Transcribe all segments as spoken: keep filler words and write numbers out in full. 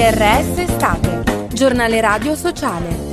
R S Estate, giornale radio sociale.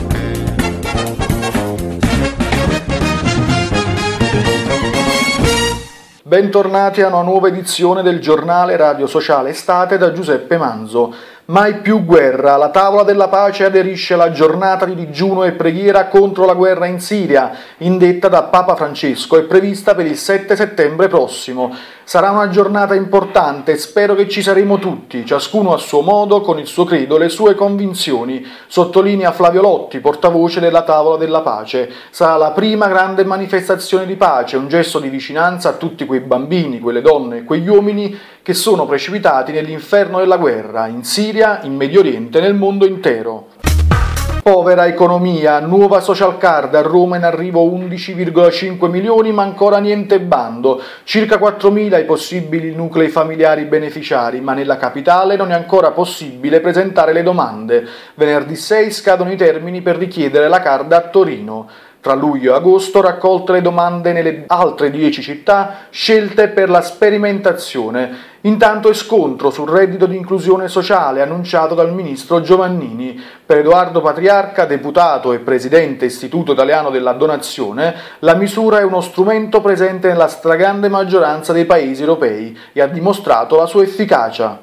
Bentornati a una nuova edizione del giornale radio sociale Estate da Giuseppe Manzo. Mai più guerra, la tavola della pace aderisce alla giornata di digiuno e preghiera contro la guerra in Siria, indetta da Papa Francesco e prevista per il sette settembre prossimo. Sarà una giornata importante e spero che ci saremo tutti, ciascuno a suo modo, con il suo credo e le sue convinzioni, sottolinea Flavio Lotti, portavoce della tavola della pace. Sarà la prima grande manifestazione di pace, un gesto di vicinanza a tutti quei bambini, quelle donne e quegli uomini che sono precipitati nell'inferno della guerra, in Siria, in Medio Oriente, nel mondo intero. Povera economia, nuova social card, a Roma in arrivo undici virgola cinque milioni ma ancora niente bando, circa quattromila i possibili nuclei familiari beneficiari, ma nella capitale non è ancora possibile presentare le domande. Venerdì sei scadono i termini per richiedere la card a Torino. Tra luglio e agosto raccolte le domande nelle altre dieci città scelte per la sperimentazione. Intanto è scontro sul reddito di inclusione sociale annunciato dal ministro Giovannini. Per Edoardo Patriarca, deputato e presidente Istituto Italiano della Donazione, la misura è uno strumento presente nella stragrande maggioranza dei paesi europei e ha dimostrato la sua efficacia.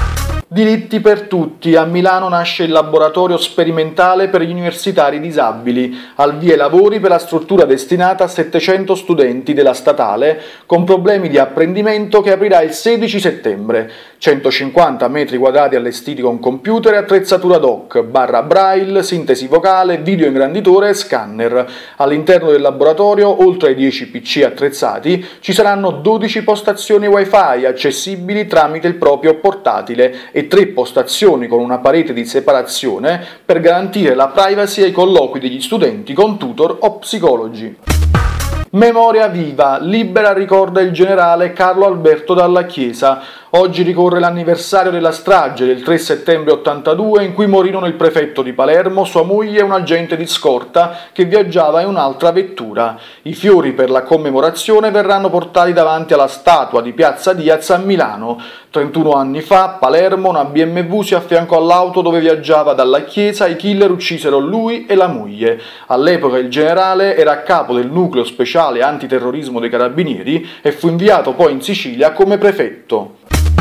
Diritti per tutti. A Milano nasce il laboratorio sperimentale per gli universitari disabili. Al via i lavori per la struttura destinata a settecento studenti della statale con problemi di apprendimento che aprirà il sedici settembre. centocinquanta metri quadrati allestiti con computer e attrezzatura doc, barra braille, sintesi vocale, video ingranditore e scanner. All'interno del laboratorio, oltre ai dieci P C attrezzati, ci saranno dodici postazioni wifi accessibili tramite il proprio portatile e tre postazioni con una parete di separazione per garantire la privacy ai colloqui degli studenti con tutor o psicologi. Memoria viva, Libera ricorda il generale Carlo Alberto Dalla Chiesa. Oggi ricorre l'anniversario della strage del tre settembre ottantadue in cui morirono il prefetto di Palermo, sua moglie e un agente di scorta che viaggiava in un'altra vettura. I fiori per la commemorazione verranno portati davanti alla statua di Piazza Diaz a Milano. trentuno anni fa, a Palermo, una B M W si affiancò all'auto dove viaggiava Dalla Chiesa, i killer uccisero lui e la moglie. All'epoca il generale era a capo del nucleo speciale antiterrorismo dei carabinieri e fu inviato poi in Sicilia come prefetto.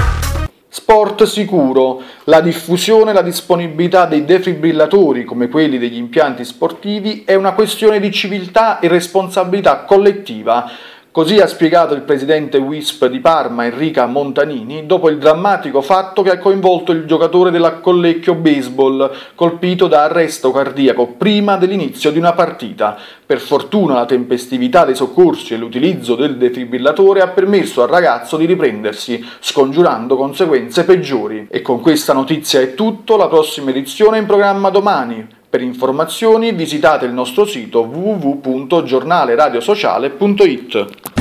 Sport sicuro. La diffusione e la disponibilità dei defibrillatori, come quelli degli impianti sportivi, è una questione di civiltà e responsabilità collettiva. Così ha spiegato il presidente W I S P di Parma, Enrica Montanini, dopo il drammatico fatto che ha coinvolto il giocatore della Collecchio Baseball, colpito da arresto cardiaco prima dell'inizio di una partita. Per fortuna la tempestività dei soccorsi e l'utilizzo del defibrillatore ha permesso al ragazzo di riprendersi, scongiurando conseguenze peggiori. E con questa notizia è tutto, la prossima edizione è in programma domani. Per informazioni visitate il nostro sito w w w punto giornale radio sociale punto i t.